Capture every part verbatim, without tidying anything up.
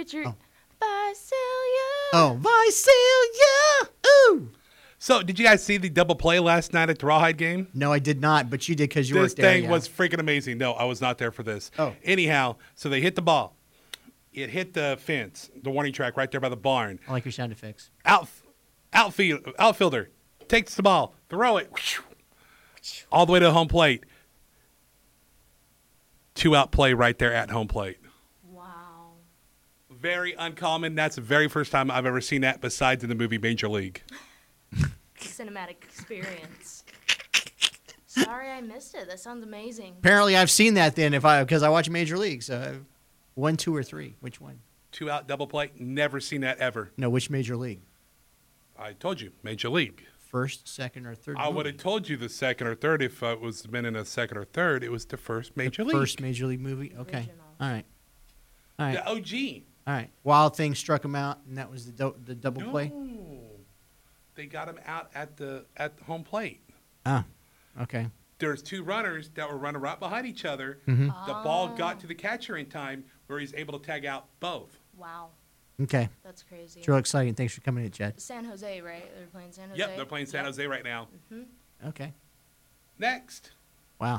get your Oh. Visalia. Oh, Visalia! Ooh! So, did you guys see the double play last night at the Rawhide game? No, I did not, but you did because you This worked there. thing yeah. was freaking amazing. No, I was not there for this. Oh. Anyhow, so they hit the ball. It hit the fence, the warning track right there by the barn. I like your sound effects. Out, outfield, outfielder takes the ball, throw it, all the way to the home plate. Two out play right there at home plate. Wow. Very uncommon. That's the very first time I've ever seen that besides in the movie Major League. Cinematic experience. Sorry I missed it. That sounds amazing. Apparently, I've seen that then if I because I watch Major League. So, one, two, or three. Which one? Two out double play. Never seen that ever. No, which Major League? I told you, Major League. First, second, or third? I movie? would have told you the second or third if it was been in a second or third. It was the first Major The League. First Major League movie. Okay. Original. All right. All right. The O G. All right. Wild Thing struck him out, and that was the do- the double play. No. They got him out at the at the home plate. Ah. Okay. There's two runners that were running right behind each other. Mm-hmm. The ball got to the catcher in time where he's able to tag out both. Wow. Okay. That's crazy. It's real exciting. Thanks for coming in, Chad. San Jose, right? They're playing San Jose. Yep, they're playing San Yep. Jose right now. Okay. Next. Wow.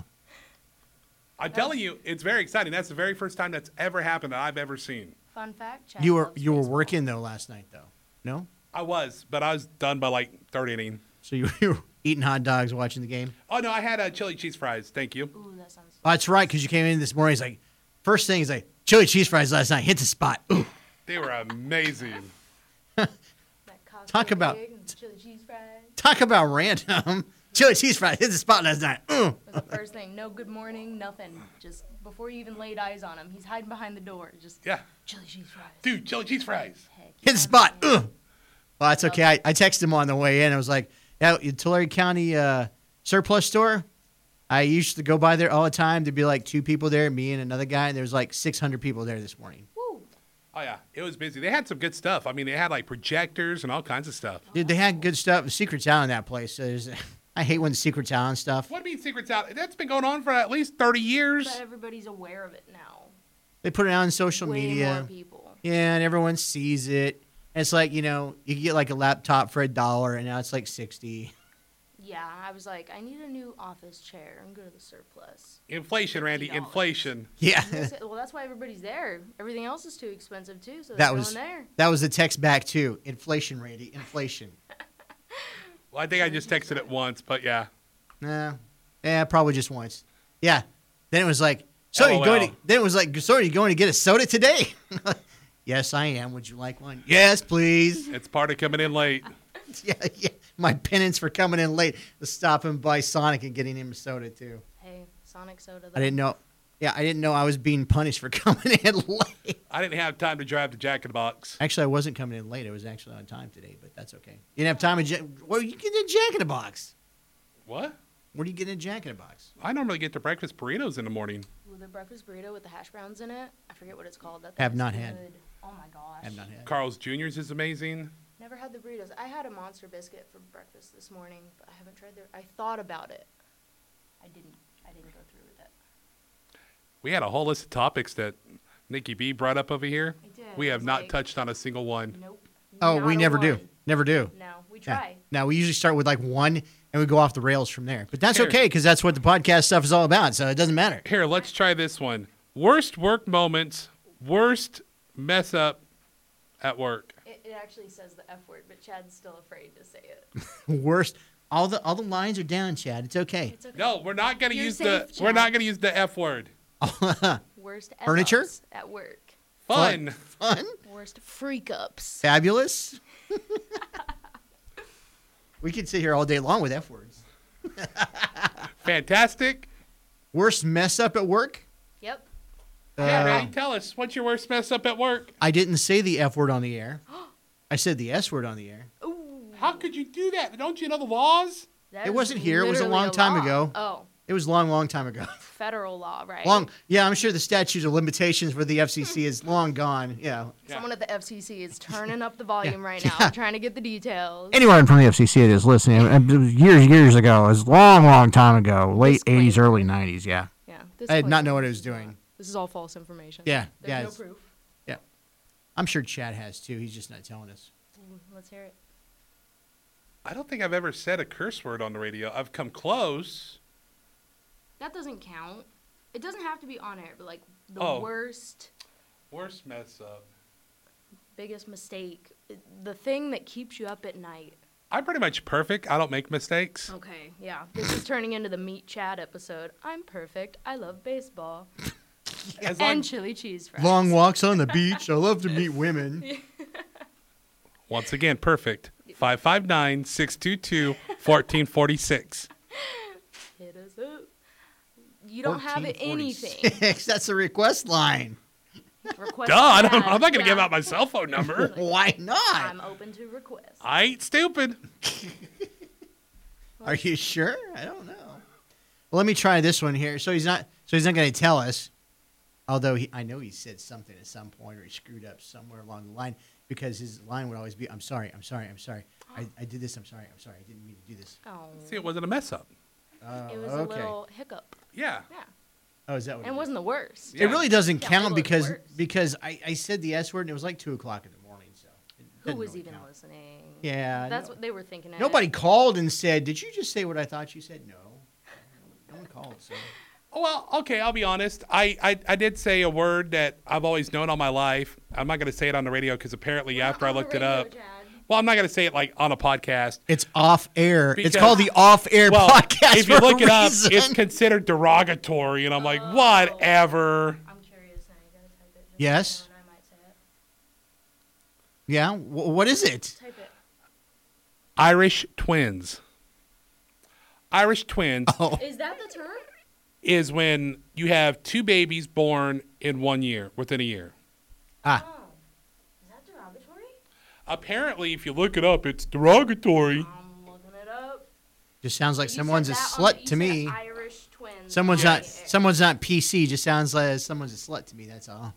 I'm telling you, it's very exciting. That's the very first time that's ever happened that I've ever seen. Fun fact. Chad You were loves you were baseball. working though last night though. No. I was, but I was done by like third inning. So you, you were eating hot dogs watching the game. Oh, no, I had uh, chili cheese fries. Thank you. Ooh, that sounds. Oh, that's right, because you came in this morning. He's like, first thing is like chili cheese fries last night. Hit the spot. Ooh. They were amazing. That cocktail Talk about- egg and chili cheese fries. Talk about random. Chili cheese fries hit the spot last night. Ooh. Was the first thing. No good morning, nothing. Just before you even laid eyes on him, he's hiding behind the door. Just Yeah. chili cheese fries. Dude, chili cheese fries. Heck Hit the yeah, spot. man. Ugh. Well, that's okay. I, I texted him on the way in. I was like, yeah, Tulare County uh, surplus store. I used to go by there all the time. There'd be like two people there, me and another guy, and there was like six hundred people there this morning. Woo. Oh, yeah. It was busy. They had some good stuff. I mean, they had like projectors and all kinds of stuff. Dude, they had good stuff. The secret's out in that place. So there's- I hate when the secret's out and stuff. What do you mean Secret's out? That's been going on for at least thirty years. But everybody's aware of it now. They put it on social Way media. more people. Yeah, and everyone sees it. And it's like, you know, you can get like a laptop for a dollar, and now it's like sixty. Yeah, I was like, I need a new office chair. I'm good at the surplus. Inflation, Randy. fifty dollars. Inflation. Yeah. Well, that's why everybody's there. Everything else is too expensive too, so they're That going was there. that was the text back too. Inflation, Randy. Inflation. Well, I think I just texted it once, but yeah. Nah. Yeah, probably just once. Yeah. Then it was like, so you LOL. going to, then it was like, so are you going to get a soda today? Yes, I am. Would you like one? Yes, please. It's part of coming in late. Yeah, yeah. My penance for coming in late was stopping by Sonic and getting him a soda too. Hey, Sonic soda. I didn't know. Yeah, I didn't know I was being punished for coming in late. I didn't have time to drive to Jack in the Box. Actually, I wasn't coming in late. I was actually on time today, but that's okay. You didn't have time to Jack. Where you get a Jack in the Box? What? Where do you get a Jack in the Box? I normally get the breakfast burritos in the morning. Ooh, the breakfast burrito with the hash browns in it. I forget what it's called. That Have thing's not had. good. Oh my gosh. I have not had. Carl's Junior's is amazing. Never had the burritos. I had a monster biscuit for breakfast this morning, but I haven't tried their. I thought about it. I didn't. I didn't go through with it. We had a whole list of topics that Nikki B brought up over here. I did. We It have was not like, touched on a single one. Nope. Oh, Not we a never do. one. Never do. No, we Yeah. try. Now we usually start with like one, and we go off the rails from there. But that's Here. okay because that's what the podcast stuff is all about. So it doesn't matter. Here, let's try this one. Worst work moments, worst mess up at work. It, it actually says the F word, but Chad's still afraid to say it. Worst. All the all the lines are down, Chad. It's okay. It's okay. No, we're not going to You're use safe, the we're Chad. not going to use the F word. Worst Furniture? F-ups at work. Fun. Fun. Worst freak ups. Fabulous. We could sit here all day long with F words. Fantastic. Worst mess up at work? Yep. yeah, Uh, Randy, tell us what's your worst mess up at work? I didn't say the F word on the air. I said the S word on the air. Ooh. How could you do that? Don't you know the laws? That It is wasn't here. It was a literally long time law. ago. Oh, It was a long, long time ago. federal law, right? Long. Yeah, I'm sure the statute of limitations for the F C C is long gone. Yeah. Someone at the F C C is turning up the volume Yeah. right now, Yeah. trying to get the details. Anyone from the F C C that is listening, uh, years, years ago, it was a long, long time ago, late Disclaimer. eighties, early nineties, yeah. Yeah, this I did not point, know what I this was is not- doing. This is all false information. Yeah, There's yeah, no it's- proof. Yeah. I'm sure Chad has too. He's just not telling us. Ooh, let's hear it. I don't think I've ever said a curse word on the radio. I've come close. That doesn't count. It doesn't have to be on air, but like the Oh. worst, Worst mess up. biggest mistake, the thing that keeps you up at night. I'm pretty much perfect. I don't make mistakes. Okay, yeah. This is turning into the Meet Chad episode. I'm perfect. I love baseball. As long, And chili cheese fries. Long walks on the beach. I love to meet women. once again, perfect. five five nine, six two two, one four four six. Hit us up. You don't have it anything. fourteen forty-six. That's a request line. Request Duh, I don't, Chad. I'm not going to give Yeah. out my cell phone number. Why not? I'm open to requests. I ain't stupid. Are you sure? I don't know. Well, let me try this one here. So he's not. So he's not going to tell us. Although he, I know he said something at some point, or he screwed up somewhere along the line, because his line would always be, "I'm sorry, I'm sorry, I'm sorry. I, I did this. I'm sorry, I'm sorry. I didn't mean to do this." Oh, See, it wasn't a mess up. Oh, it was okay. a little hiccup. Yeah. Yeah, Oh, is that what? and it is? wasn't the worst. Yeah. It really doesn't Yeah, count little because worse. because I, I said the S word and it was like two o'clock in the morning. So it Who doesn't was really even count. listening? Yeah, That's no- what they were thinking. at. Nobody called and said, "Did you just say what I thought you said?" No, no one called. So Oh, well, okay, I'll be honest. I, I, I did say a word that I've always known all my life. I'm not going to say it on the radio because apparently We're not after I on the looked it radio, up. Chad. Well, I'm not going to say it like on a podcast. it's off air. It's Because- called the off air Well, podcast. if you for a look it up, reason. it's considered derogatory. And I'm like, Oh. whatever. I'm curious now. You gotta type it. Just Yes? so I know, and I might say it. Yeah, wh- what is it? Type it. Irish twins. Irish twins Oh, Is that the term? is when you have two babies born in one year, within a year. ah, Oh, is that derogatory? Apparently, if you look it up, it's derogatory. I'm looking it up. just sounds like You someone's a said that on the- slut you to said me. Irish twins. Someone's on not. the air. Someone's not P C. Just sounds like someone's a slut to me. That's all.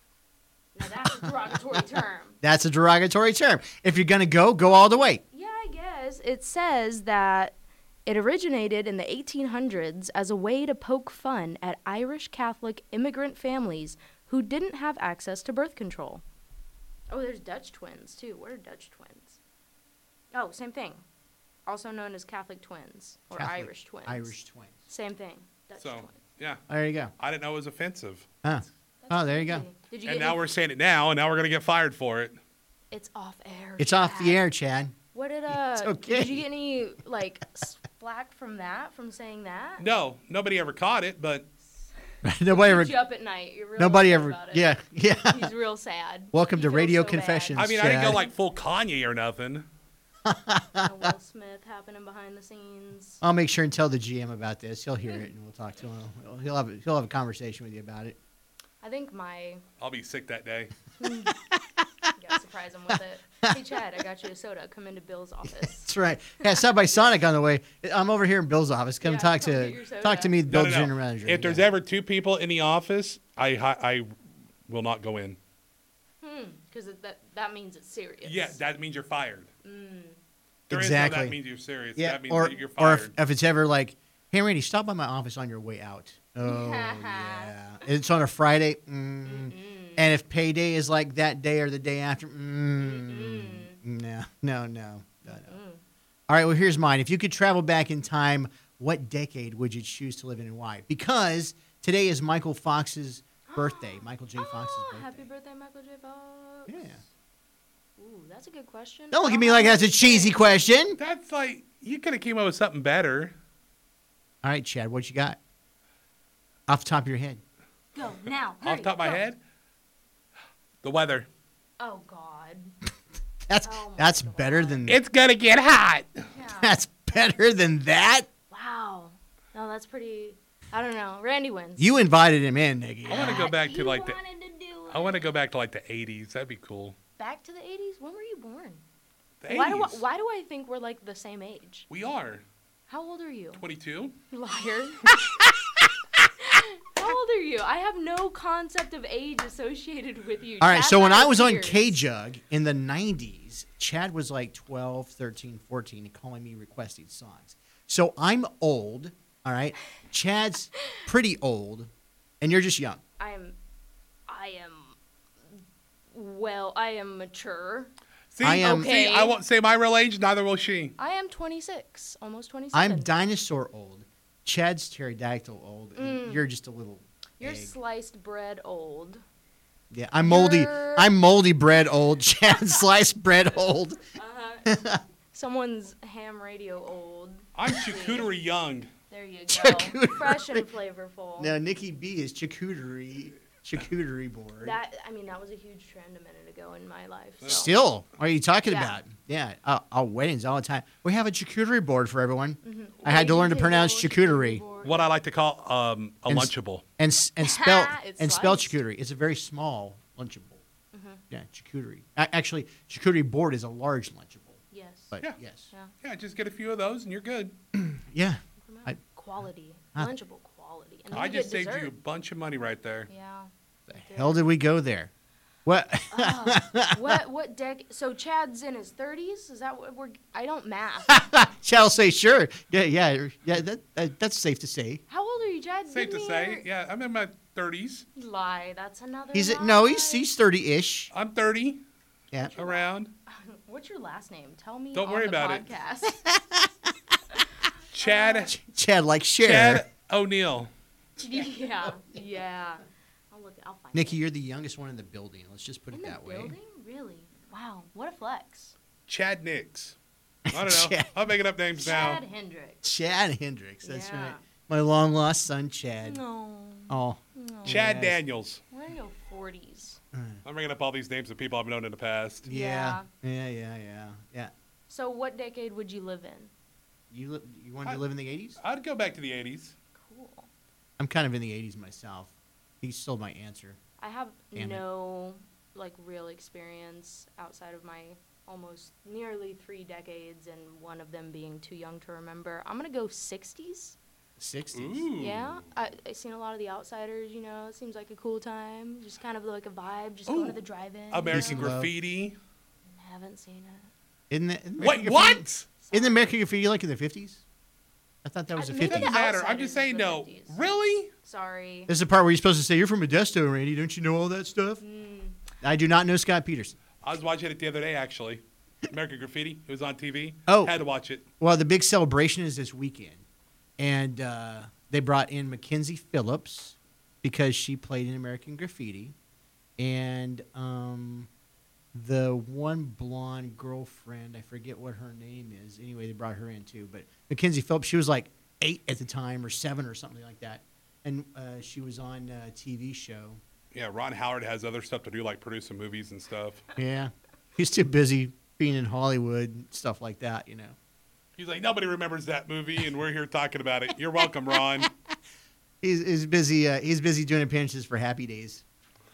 Now that's a derogatory term. That's a derogatory term. If you're gonna go, go all the way. Yeah, I guess. It says that it originated in the eighteen hundreds as a way to poke fun at Irish Catholic immigrant families who didn't have access to birth control. Oh, there's Dutch twins, too. What are Dutch twins? Oh, same thing. Also known as Catholic twins or Catholic Irish twins. Irish twins. Same thing. Dutch So, twins. yeah, There you go. I didn't know it was offensive. Huh. That's Oh, there you go. crazy. Did you And get now any- we're saying it now, and now we're going to get fired for it. It's off air. It's off the Chad. air, Chad. What did uh? It's okay. Did you get any like s- flack from that? From saying that? No, nobody ever caught it, but Nobody ever. Keeps you up at night. You're real Nobody upset ever. about it. Yeah, yeah. He's real sad. Welcome He to feels Radio so bad. Confessions. I mean, I didn't go Chad. like full Kanye or nothing. No Will Smith happening behind the scenes. I'll make sure and tell the G M about this. He'll hear it, and we'll talk to him. He'll- He'll have a, he'll have a conversation with you about it. I think my I'll be sick that day. you gotta surprise him with it. Hey Chad, I got you a soda. Come into Bill's office. That's right. Yeah, stop by Sonic on the way. I'm over here in Bill's office. Come Yeah, talk come to get your soda. talk to me, No, Bill no, no. General Manager. If there's Yeah. ever two people in the office, I I, I will not go in. Hmm. Because that that means it's serious. Yeah, that means you're fired. Mm. There is Exactly. no that means you're serious. yeah, that means or that you're or fired. if, if it's ever like, hey Randy, stop by my office on your way out. Oh yeah, it's on a Friday. Mm. Mm-mm. And if payday is like that day or the day after, mm, Mm-mm. no, no, no, no, no. Mm. All right, well, here's mine. If you could travel back in time, what decade would you choose to live in and why? Because today is Michael Fox's birthday. Michael J. Fox's Oh, birthday. happy birthday, Michael J. Fox. Yeah. Ooh, that's a good question. Don't look I at me know like how that's a to cheesy say. question. That's like you could have came up with something better. All right, Chad, what you got? Off the top of your head. Go now. Off the top of my go. head, the weather. Oh God. That's Oh my that's God. better than It's gonna get hot. Yeah. that's better than that. Wow. No, that's pretty. I don't know. Randy wins. You invited him in, Nikki. I want to go back He to like the. wanted to do I want to it. go back to like the eighties. That'd be cool. Back to the eighties. When were you born? The Why do I, eighties. why do I think we're like the same age? We are How old are you? twenty-two. Liar. How old are you? I have no concept of age associated with you. All right, Chad's so when out I of was on years. K-Jug in the nineties, Chad was like twelve, thirteen, fourteen, calling me requesting songs. So I'm old, all right? Chad's pretty old, and you're just young. I am, I am Well, I am mature. See, I am- see, Okay. I won't say my real age, neither will she. I am twenty-six, almost twenty-seven. I'm dinosaur old. Chad's pterodactyl old. And Mm. you're just a little You're egg. sliced bread old. Yeah, I'm moldy. You're- I'm moldy bread old. Chad sliced bread old. Uh-huh. Someone's ham radio old. I'm charcuterie young. There you go. Charcuterie. Fresh and flavorful. Now Nikki B is charcuterie, charcuterie board. That I mean, that was a huge trend a minute ago in my life. So. Still, what are you talking Yeah. about? Yeah, uh, our weddings all the time. We have a charcuterie board for everyone. Mhm. I had to learn to Waiting pronounce table, charcuterie board. What I like to call um, a And s- lunchable. and s- and spell It's and spell sliced. charcuterie. It's a very small lunchable. Mhm. Yeah, charcuterie. A- actually, charcuterie board is a large lunchable. Yes. But Yeah. yes, Yeah. Yeah, just get a few of those and you're good. yeah. I- Quality. Huh. Lunchable quality. And then I you just get saved you a dessert. bunch of money right there. Yeah. The hell did we go there? What? Oh, what what dec? So Chad's in his thirties. Is that what we're? I don't math. Shall say sure. Yeah, yeah, yeah. That, that that's safe to say. How old are you, Chad? Safe Give to me say. your- Yeah, I'm in my thirties. Lie. That's another. He's lie. no, he's he's thirty-ish. I'm thirty, Yeah. around. What's your last name? Tell me. Don't on worry the about it. podcast. Chad, Chad like share. Chad O'Neill. yeah. Yeah. I'll look. I'll find. Nikki, it. you're the youngest one in the building. Let's just put in it the that way. building? Really? Wow. What a flex. Chad Nix. I don't know. Chad. I'm making up names now. Chad Hendricks. Chad Hendricks. That's Yeah. right. My long lost son, Chad. No. Oh. No. Chad Yes. Daniels. We're in your forties. I'm bringing up all these names of people I've known in the past. Yeah. Yeah, yeah, yeah, yeah. So, what decade would you live in? You li- you wanted I- to live in the eighties? I'd go back to the eighties. Cool. I'm kind of in the eighties myself. He stole my answer. I have Damn it. no like real experience outside of my almost nearly three decades, and one of them being too young to remember. I'm gonna go sixties. sixties. Ooh. Yeah, I, I've seen a lot of The Outsiders. You know, it seems like a cool time. Just kind of like a vibe. Just going Ooh. to the drive-in. American Love. Graffiti. Haven't seen it. Isn't that, isn't Wait, American what? Graffiti- Isn't American Graffiti like in the fifties? I thought that was Uh, the maybe fifties. Doesn't The matter. I'm Outsiders just is saying the no. fifties. Really? Sorry. This is the part where you're supposed to say, you're from Modesto, Randy. Don't you know all that stuff? Mm. I do not know Scott Peterson. I was watching it the other day, actually. American Graffiti. It was on T V. Oh. Had to watch it. Well, the big celebration is this weekend. And uh, they brought in Mackenzie Phillips because she played in American Graffiti. And um, the one blonde girlfriend, I forget what her name is. Anyway, they brought her in too. But Mackenzie Phillips, she was like eight at the time or seven or something like that. And uh, she was on a T V show. Yeah, Ron Howard has other stuff to do, like producing movies and stuff. Yeah. He's too busy being in Hollywood and stuff like that, you know. He's like, nobody remembers that movie, and we're here talking about it. You're welcome, Ron. He's, he's busy. Uh, he's busy doing appearances for Happy Days.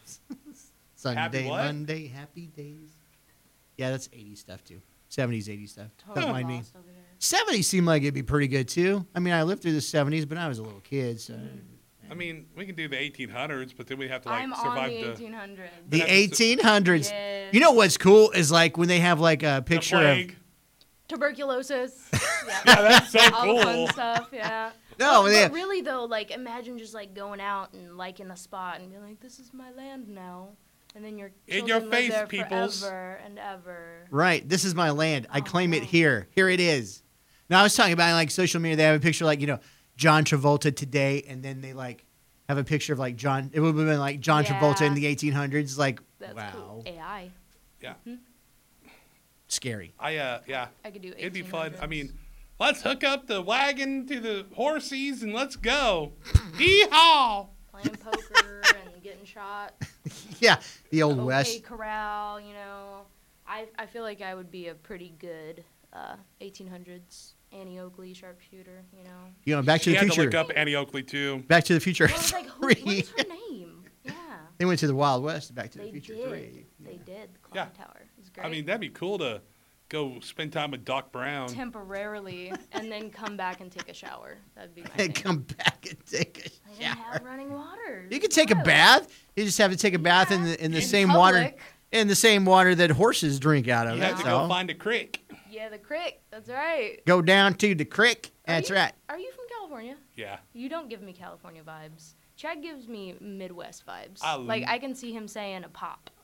Sunday, Happy what? Monday, Happy Days. Yeah, that's eighties stuff too. seventies, eighties stuff. Totally Don't mind me. lost over there. seventies seemed like it'd be pretty good too. I mean, I lived through the seventies, but I was a little kid, so I mean, we can do the eighteen hundreds, but then we have to like I'm on survive the the, eighteen hundreds. the But that's the- eighteen hundreds. Yes. You know what's cool is like when they have like a the picture of plague. Tuberculosis. Yeah. Yeah, that's so All the fun cool. stuff, yeah. no, but, they but really though, like imagine just like going out and liking a spot and being like, "This is my land now," and then your In children your live face, there peoples. forever and ever. right. This is my land. I claim it Oh. here. Here it is. Now I was talking about like social media. They have a picture like you know John Travolta today, and then they like have a picture of like John. It would have been like John Travolta in Yeah. the eighteen hundreds. Like That's wow, cool. A I. Yeah, scary. I uh, yeah, I could do. it'd be fun. I eighteen hundreds. mean, let's hook up the wagon to the horses and let's go. Hee-haw! playing poker and getting shot. Yeah, the old OK west. Corral, you know. I I feel like I would be a pretty good uh, eighteen hundreds Annie Oakley sharpshooter, you know. You know, Back to She the had to Future. look up Annie Oakley too. Back to the Future Well, I was like, who, three. what's her name? Yeah. They went to the Wild West. Back to the They Future did. three. They did. The Yeah. Clock Tower. It was great. I mean, that'd be cool to go spend time with Doc Brown. temporarily, and then come back and take a shower. That'd be my And thing. come back and take a They didn't have shower. running water. You could take a Wild. bath. You just have to take a bath in Yeah. the in the In same water public. in the same water that horses drink out of. You That's have to go all. find a creek. Yeah, the crick. That's right. Go down to the creek. Are That's you- right. Are you from California? Yeah. You don't give me California vibes. Chad gives me Midwest vibes. I like l- I can see him saying a pop.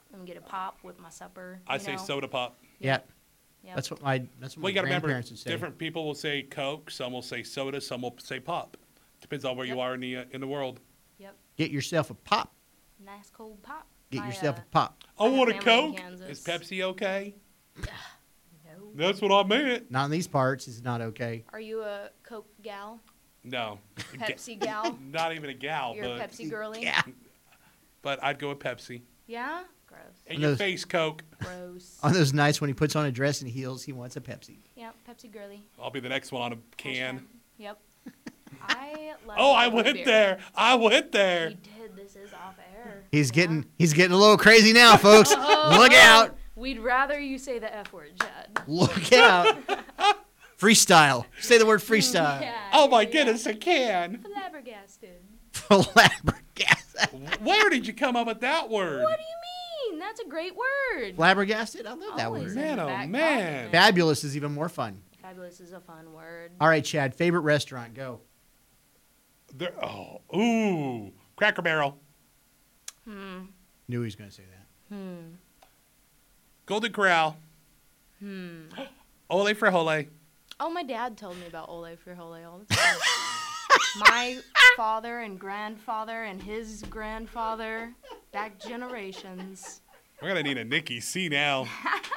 Let me get a pop with my supper. I you say know? soda pop. Yeah. Yep. That's what my that's what Well, my you got to remember, grandparents would say. different people will say Coke. Some will say soda. Some will say pop. Depends on where you Yep. are in the uh, in the world. Yep. Get yourself a pop. Nice cold pop. Get My, yourself uh, a pop. I I have want a family in Coke. Kansas. Is Pepsi okay? No. That's what I meant. Not in these parts. It's not okay. Are you a Coke gal? No. Pepsi gal? Not even a gal, You're a but Pepsi girly? Yeah. but I'd go with Pepsi. Yeah? Gross. In Those- your face, Coke. Gross. On those nights when he puts on a dress and heels, he wants a Pepsi. Yeah, Pepsi girly. I'll be the next one on a can. Hashtag. Yep. I love Oh, I root went beer. there. I went there. He did. This is off air. He's Yeah. getting he's getting a little crazy now, folks. Oh, Look out. We'd rather you say the F word, Chad. Look out. Freestyle. Say the word freestyle. Yeah, Oh my yeah. goodness, a can. Flabbergasted. Flabbergasted. Where did you come up with that word? What do you mean? That's a great word. Flabbergasted? I love that Always word. in Man, the oh, back man. pocket. Fabulous is even more fun. Fabulous is a fun word. All right, Chad. Favorite restaurant? Go. There, oh, ooh, Cracker Barrel, Hmm. Knew he was going to say that. Hmm. Golden Corral, Hmm. Ole Frijole. Oh, my dad told me about Ole Frijole all the time. My father and grandfather and his grandfather, back generations. We're gonna need a Nikki C now.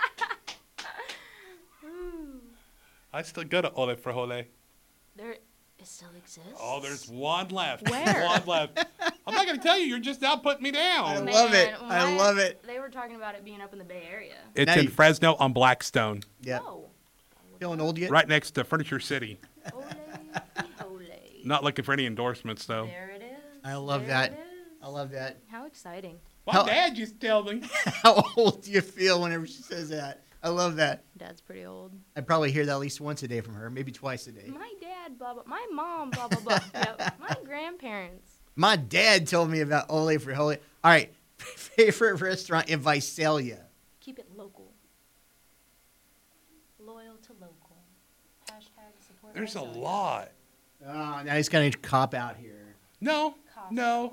I still go to Ole Frijole. There, it still exists. Oh, there's one left. Where? One left. I'm not gonna tell you. You're just now putting me I down. love it. Man, I my- love it. They were talking about it being up in the Bay Area. It's Now in you- Fresno on Blackstone, Yeah. Oh. Feeling old yet? right next to Furniture City. Ole, ole. Not looking for any endorsements though. There it is. I love There that. it is. I love that. How exciting. My How- dad just told me. How old do you feel whenever she says that? I love that. Dad's pretty old. I probably hear that at least once a day from her, maybe twice a day. My dad, blah, blah. My mom, blah, blah, blah. Yep. My grandparents. My dad told me about Ole Frijole. All right, favorite restaurant in Visalia. Keep it local. Loyal to local. Hashtag support. There's a Visalia. lot. Oh, now he's got to cop out here. No, Costco. no.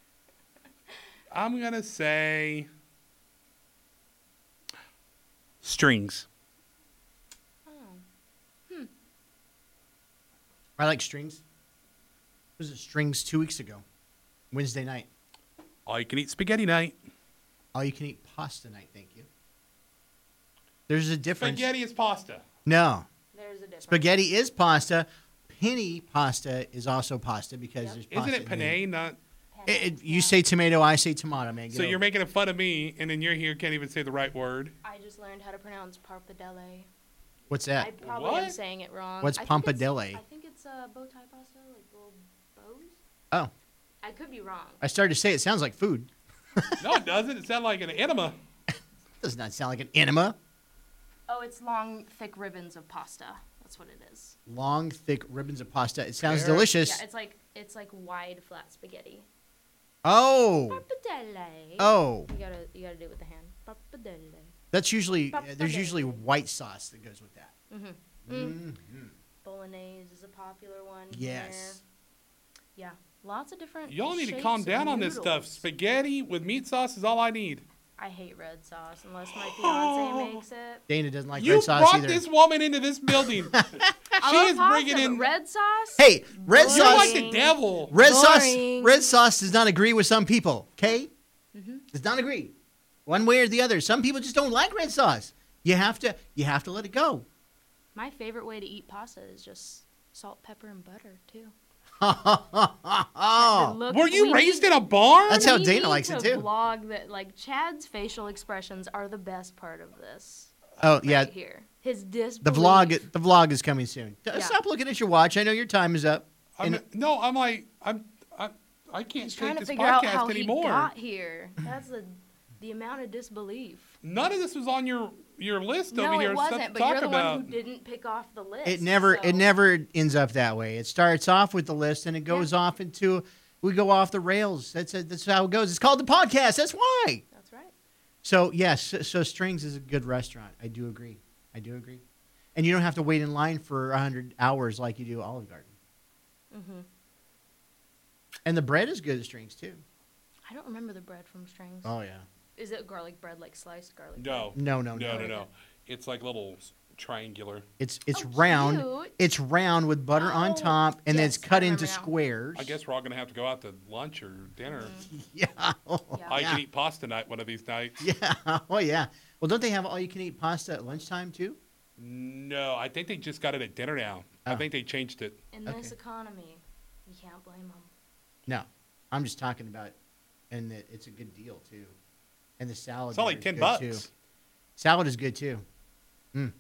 I'm gonna say strings. Oh. I like strings. Was it strings two weeks ago? Wednesday night. All you can eat spaghetti night. All you can eat pasta night, thank you. There's a difference. Spaghetti is pasta. No. There's a difference. Spaghetti is pasta. Penny pasta is also pasta because Yep. there's Isn't pasta it in there. penne? Not. It, it- you say tomato, I say tomato, man. Get So over you're it. making fun of me, and then you're here can't even say the right word. I just learned how to pronounce parpadelle. What's I that? probably am What? saying it wrong. What's I think it's- pompadelle? I think it's a bow tie pasta, like little bows. Oh, I could be wrong. I started to say it sounds like food. No, it doesn't. It sounds like an enema. Does not sound like an enema. Oh, it's long, thick ribbons of pasta. That's what it is. Long, thick ribbons of pasta. It sounds Fair. delicious. Yeah, it's like it's like wide, flat spaghetti. Oh, Parpadelle. oh, You gotta you gotta do it with the hand. Parpadelle. that's usually uh, there's Pappardelle. usually white sauce that goes with that. Mm-hmm. Mhm. Bolognese is a popular one. Yes. Here. Yeah. Lots of different. Y'all need to shapes calm of down on this noodles. stuff. Spaghetti with meat sauce is all I need. I hate red sauce unless my fiance makes it. Dana doesn't like You red sauce brought either. this woman into this building. I she love is pasta, bringing but in. red sauce. Hey, red Boring. You're sauce. like the devil. Red sauce. Boring. Red sauce does not agree with some people. Okay, Mhm. does not agree, one way or the other. Some people just don't like red sauce. You have to. You have to let it go. My favorite way to eat pasta is just salt, pepper, and butter too. oh, Look, Were you we raised need- in a barn? That's how we Dana need likes it, to too. Vlog that, like Chad's facial expressions are the best part of this. oh yeah. Right here, his disbelief. The vlog. The vlog is coming soon. Yeah. Stop looking at your watch. I know your time is up. I'm, And- no, I'm like I'm. I, I can't He's take trying to this figure out how podcast he anymore. got here. That's the the amount of disbelief. None of this was on your your list No, over here. it stuff wasn't. to But talk you're the about. one who didn't pick off the list. It never. so- It never ends up that way. It starts off with the list and it goes off into. We go off the rails. That's a, that's how it goes. It's called the podcast. That's why. That's right. So yes. So, so Strings is a good restaurant. I do agree. I do agree. And you don't have to wait in line for a hundred hours like you do Olive Garden. hmm And the bread is good at Strings too. I don't remember the bread from Strings. Oh yeah. Is it garlic bread, like sliced garlic? No. No, no, No, no. no, no. It's like little s- triangular. It's it's Oh, round. cute. It's round with butter on Oh, top, and then it's yes, I cut into remember now. squares. I guess we're all gonna have to go out to lunch or dinner. Yeah. Oh, Yeah. I yeah. can eat pasta night one of these nights. Yeah. Oh, yeah. Well, don't they have all-you-can-eat pasta at lunchtime too? No, I think they just got it at dinner now. I Oh. think they changed it. In this Okay. economy, you can't blame them. No, I'm just talking about, and that it's a good deal too, and the salad. It's only there is ten good, bucks. Too. Salad is good too. Mm.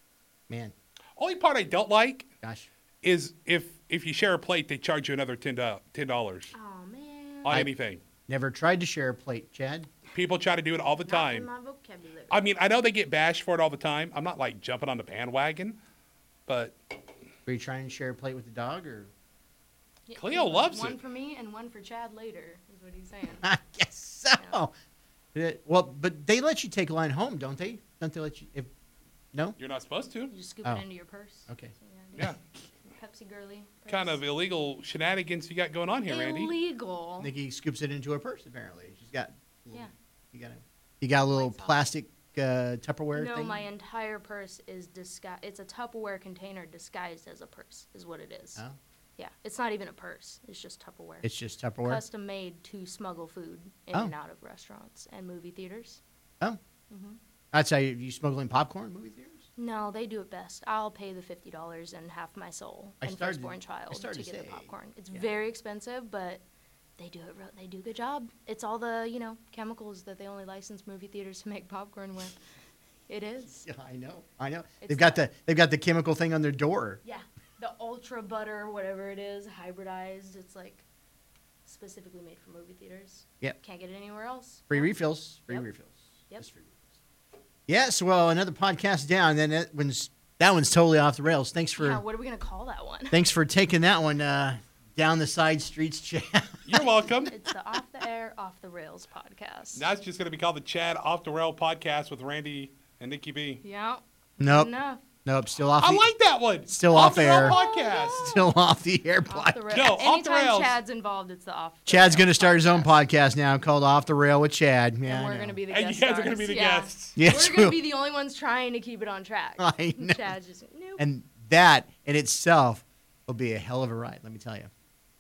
Man, Only part I don't like gosh, is if if you share a plate, they charge you another ten dollars Oh man. on I- anything. never tried to share a plate, Chad. People try to do it all the Not time. in my vocabulary. I mean, I know they get bashed for it all the time. I'm not like jumping on the bandwagon, but Were you trying to share a plate with the dog, or Yeah, Cleo one- loves one it. for me and one for Chad later, is what he's saying. I guess so. Uh, Well, but they let you take a line home, don't they? Don't they let you? If no, you're not supposed to. You just scoop Oh. it into your purse. Okay. So you gotta Yeah, do Pepsi girly. Purse. kind of illegal shenanigans you got going on here, Randy. Illegal. Nikki scoops it into her purse. Apparently, she's got. Yeah. You got a. You got a little Lights off. plastic uh, Tupperware No, thing. my entire purse is disguised. It's a Tupperware container disguised as a purse, is what it is. Oh, Yeah, it's not even a purse. It's just Tupperware. it's just Tupperware. Custom made to smuggle food in Oh. and out of restaurants and movie theaters. Oh, hmm that's how you, you smuggling popcorn in movie theaters. No, they do it best. I'll pay the fifty dollars and half my soul I and started- firstborn I child to started get to the say, popcorn. It's yeah. very expensive, but they do it. Real, they do a good job. It's all the you know chemicals that they only license movie theaters to make popcorn with. It is. Yeah, I know. I know. It's they've got that- the they've got the chemical thing on their door. Yeah, the ultra butter, whatever it is, hybridized. It's like specifically made for movie theaters. Yep. Can't get it anywhere else. Free Yeah. refills. Free Yep. refills. Yep. Just free refills. Yes. Well, another podcast down. Then that one's that one's totally off the rails. Thanks for Yeah, what are we gonna call that one? thanks for taking that one uh, down the side streets, Chad. You're welcome. It's the Off the Air, Off the Rails podcast. Now it's just going to be called the Chad Off the Rail podcast with Randy and Nikki B. Yeah. Nope. Enough. Nope. Still off. I the, like that one. Still off off the air. Rail podcast. Still off the air. Off the Podcast. rails. No, off the Anytime rails. Chad's involved, it's the Off the Chad's Rail going to start his own podcast. podcast now called Off the Rail with Chad. Yeah, And I we're know. going to be the And guest you guys are going to be stars. the Yeah. guests. Yes, we're going we'll- to be the only ones trying to keep it on track. I know. Chad's just, nope. And that in itself will be a hell of a ride. Let me tell you.